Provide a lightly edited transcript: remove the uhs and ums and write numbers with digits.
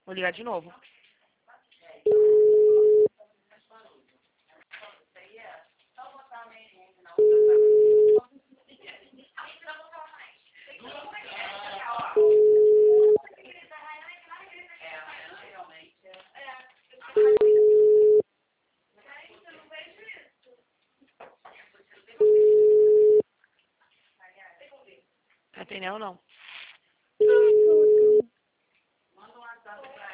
Vou ligar de novo. Tá atendendo ou não?